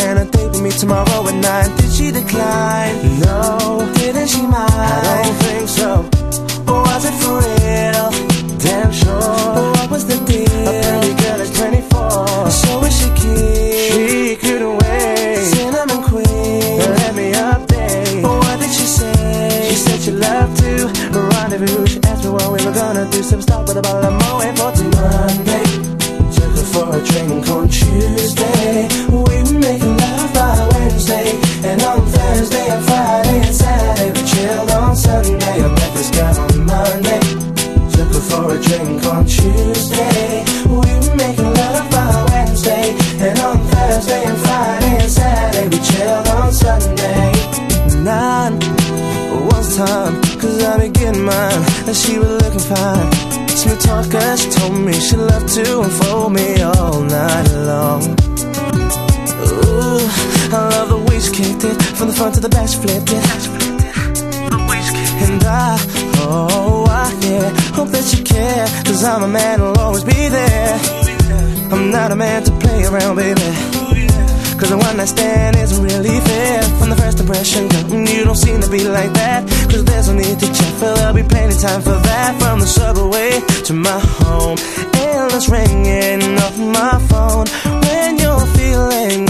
plan a date with me tomorrow at 9. Did she decline? No. Didn't she mind? I don't think so. Or was it for real? Damn sure. What was the deal? A pretty girl is 24. So is she cute? She couldn't wait. Cinnamon queen, let me update. What did she say? She said she loved to rendezvous. She asked me what we were gonna do. Some stop with a bottle of Moet for Monday. Took her for a drink on Tuesday. We were making love by Wednesday. And on Thursday and Friday and Saturday we chilled on Sunday. I met this girl on Monday. Took her for a drink on Tuesday. We were making love by Wednesday. And on Thursday and Friday and Saturday we chilled on Sunday. 9 was time, cause I be getting mine. And she was looking fine. Smooth talker, she told me she loved to unfold me all night long. Ooh, I love the way she kicked it. From the front to the back she flipped it. And yeah, hope that you care. Cause I'm a man who'll always be there. I'm not a man to play around, baby. Cause a one night stand isn't really fair. From the first impression, girl, you don't seem to be like that. Cause there's no need to check, for there'll be plenty time for that. From the subway to my home, endless ringing off my phone. When you're feeling